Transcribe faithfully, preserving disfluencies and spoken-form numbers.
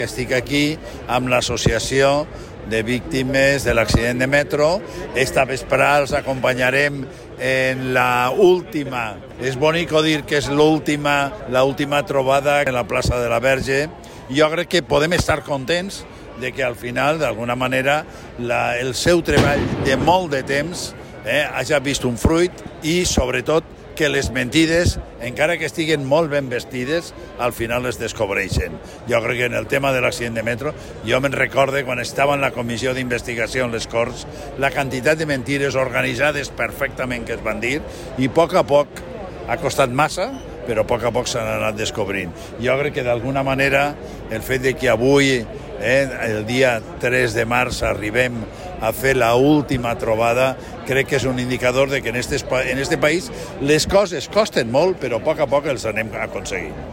Estic aquí amb l'associació de víctimes de l'accident de metro. Esta vesprada els acompanyarem en la última, és bonic dir que és l'última, la última trobada en la plaça de la Verge. Jo crec que podem estar contents de que al final, d'alguna manera, la, el seu treball de molt de temps eh, hagi vist un fruit i, sobretot, que les mentides, encara que estiguen molt ben vestides, al final les descobreixen. Jo crec que en el tema de l'accident de metro, jo me'n recorde quan estava en la comissió d'investigació en les Corts, la quantitat de mentides organitzades perfectament que es van dir, i a poc a poc ha costat massa, però a poc a poc s'han anat descobrint. Jo crec que d'alguna manera el fet de que avui, eh, el dia tres de març, arribem a fer la última trobada, crec que és un indicador de que en este, en este país les coses costen molt, però a poc a poc els anem aconseguint.